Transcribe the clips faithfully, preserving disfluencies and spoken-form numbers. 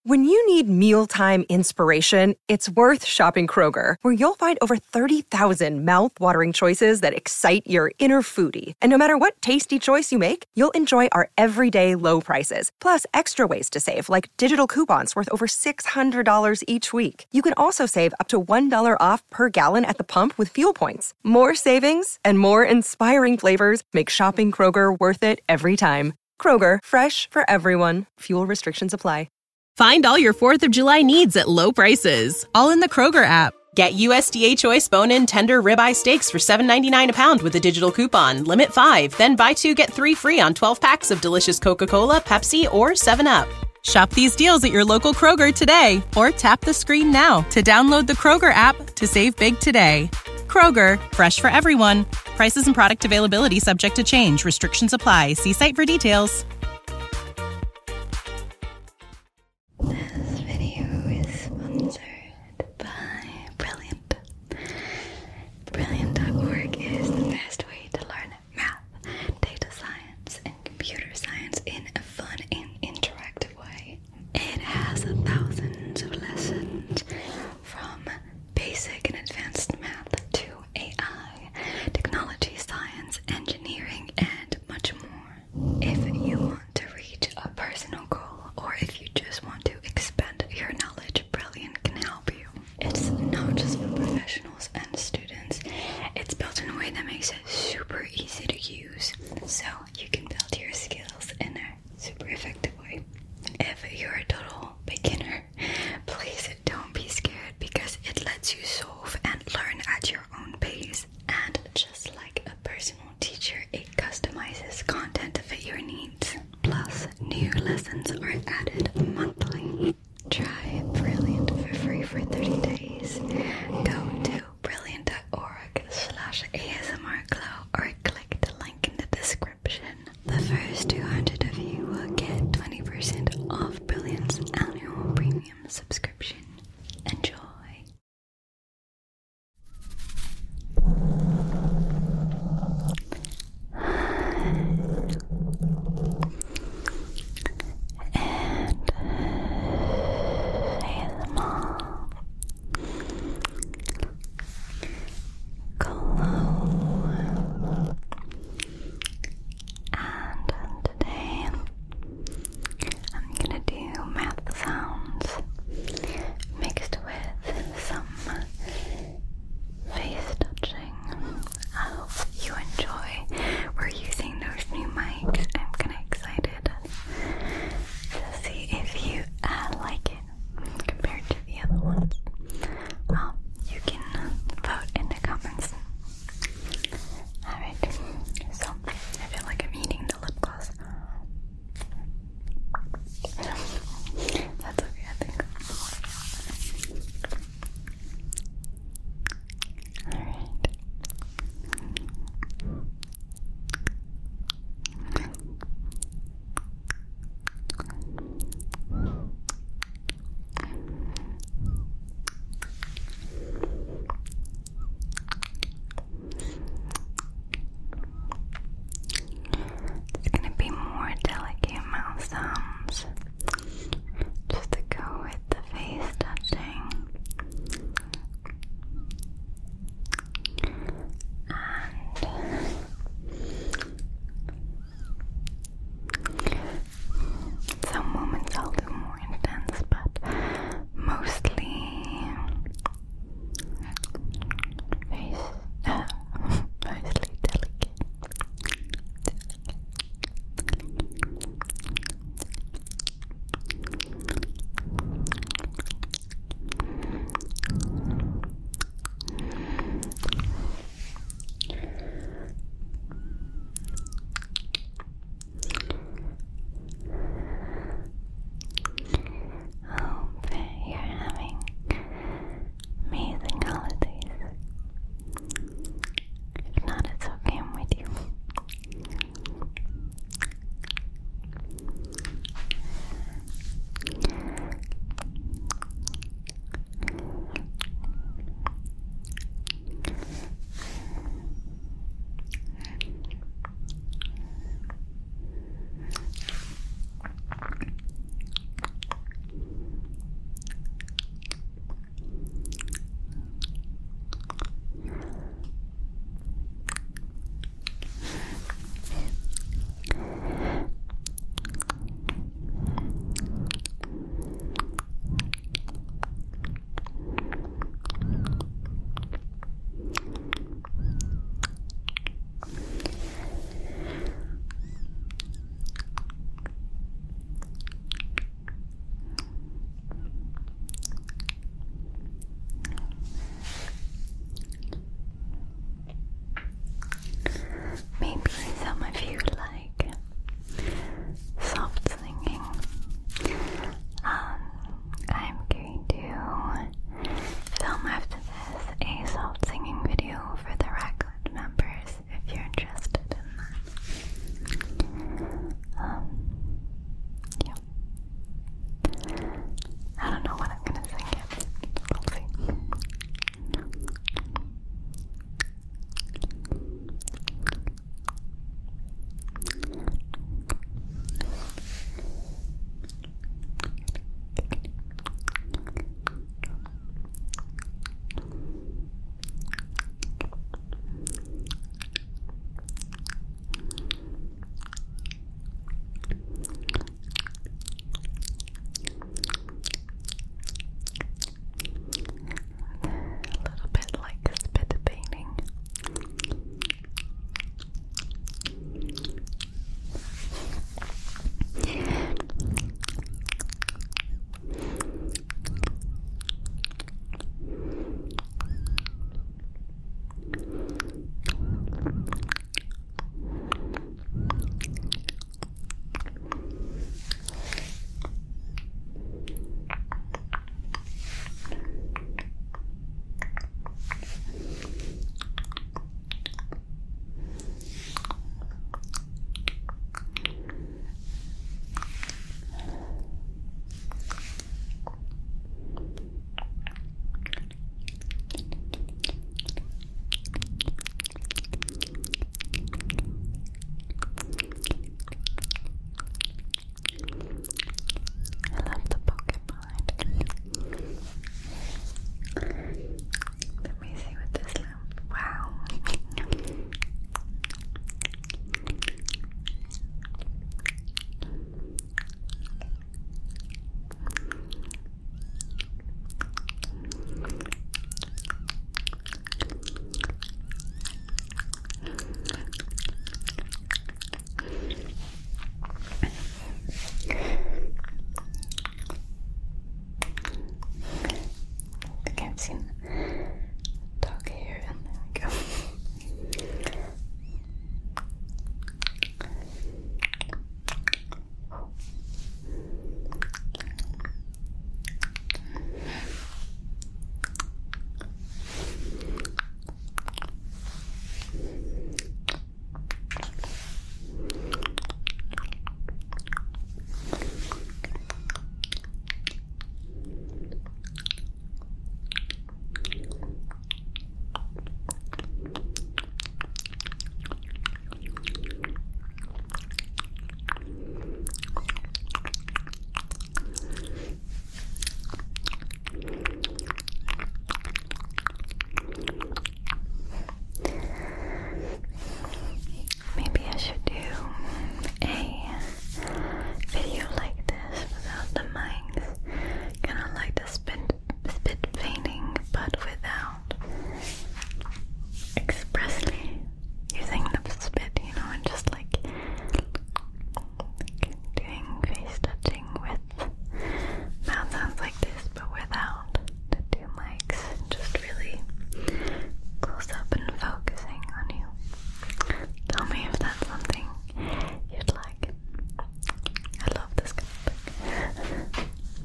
When you need mealtime inspiration, it's worth shopping Kroger, where you'll find over thirty thousand mouth-watering choices that excite your inner foodie. And no matter what tasty choice you make, you'll enjoy our everyday low prices, plus extra ways to save, like digital coupons worth over six hundred dollars each week. You can also save up to one dollar off per gallon at the pump with fuel points. More savings and more inspiring flavors make shopping Kroger worth it every time. Kroger, fresh for everyone. Fuel restrictions apply. Find all your fourth of July needs at low prices, all in the Kroger app. Get U S D A Choice bone-in tender ribeye steaks for seven ninety-nine a pound with a digital coupon. Limit five, then buy two, get three free on twelve packs of delicious Coca-Cola, Pepsi, or seven up. Shop these deals at your local Kroger today, or tap the screen now to download the Kroger app to save big today. Kroger, fresh for everyone. Prices and product availability subject to change. Restrictions apply. See site for details. This video is sponsored by Brilliant. Brilliant dot org is the best way to learn math, data science, and computer science in a fun and interactive way. It has thousands of lessons from basic and advanced math to A I, technology, science, engineering, and much more. If you want to reach a personal goal, or if you just want to expand your knowledge, Brilliant can help you. It's not just for professionals and students. It's built in a way that makes it super easy to use, so you can build your skills in a super effective way. If you're a total beginner, please don't be scared, because it lets you solve and learn at your own pace. And just like a personal teacher, it customizes content to fit your needs. Plus, new lessons are added monthly. missing dog hair, and there we go. Maybe I should do a video like this without the mics, kind of like the spit, spit painting, but without expressly using the spit, you know, and just like doing face touching with mouth sounds like this, but without the two mics, just really close up and focusing on you. Tell me if that's something you'd like. I love this kind of thing.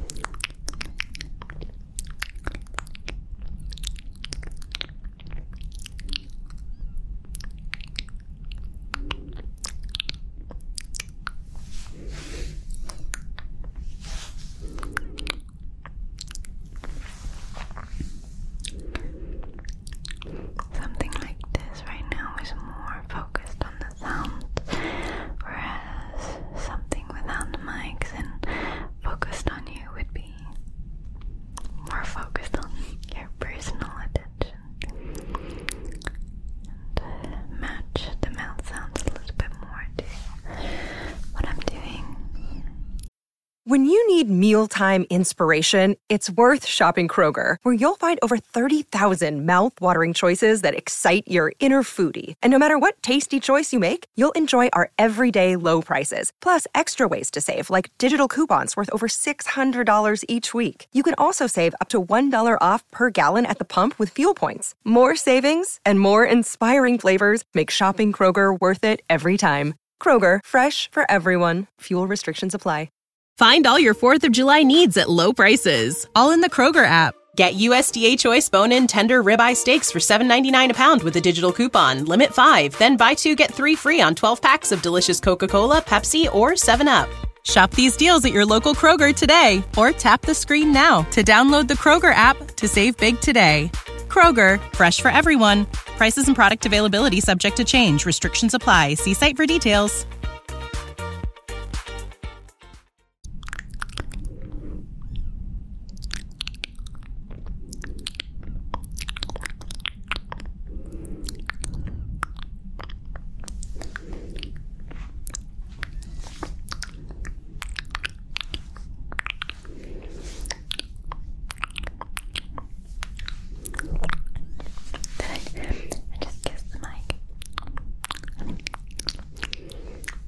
Something like this right now is more focused on the sound, whereas something without the mics and focused on you would be more focused on your personal attention and uh, match the mouth sounds a little bit more to what I'm doing. When you need mealtime inspiration, it's worth shopping Kroger, where you'll find over thirty thousand mouth-watering choices that excite your inner foodie. And no matter what tasty choice you make, you'll enjoy our everyday low prices, plus extra ways to save, like digital coupons worth over six hundred dollars each week. You can also save up to one dollar off per gallon at the pump with fuel points. More savings and more inspiring flavors make shopping Kroger worth it every time. Kroger, fresh for everyone. Fuel restrictions apply. Find all your fourth of July needs at low prices, all in the Kroger app. Get U S D A Choice bone-in tender ribeye steaks for seven ninety-nine a pound with a digital coupon. Limit five, then buy two, get three free on twelve packs of delicious Coca-Cola, Pepsi, or seven up. Shop these deals at your local Kroger today, or tap the screen now to download the Kroger app to save big today. Kroger, fresh for everyone. Prices and product availability subject to change. Restrictions apply. See site for details. I just kissed the mic.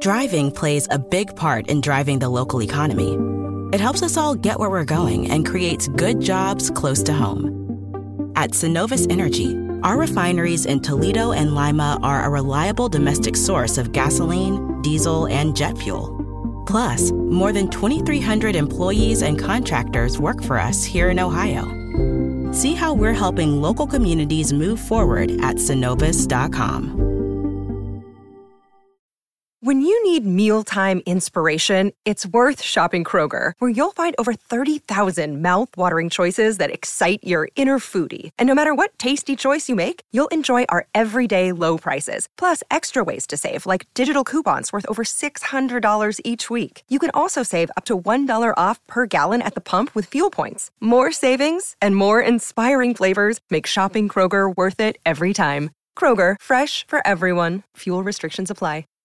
Driving plays a big part in driving the local economy. It helps us all get where we're going and creates good jobs close to home. At Synovus Energy, our refineries in Toledo and Lima are a reliable domestic source of gasoline, diesel, and jet fuel. Plus, more than twenty-three hundred employees and contractors work for us here in Ohio. See how we're helping local communities move forward at Synovus dot com. When you need mealtime inspiration, it's worth shopping Kroger, where you'll find over thirty thousand mouth-watering choices that excite your inner foodie. And no matter what tasty choice you make, you'll enjoy our everyday low prices, plus extra ways to save, like digital coupons worth over six hundred dollars each week. You can also save up to one dollar off per gallon at the pump with fuel points. More savings and more inspiring flavors make shopping Kroger worth it every time. Kroger, fresh for everyone. Fuel restrictions apply.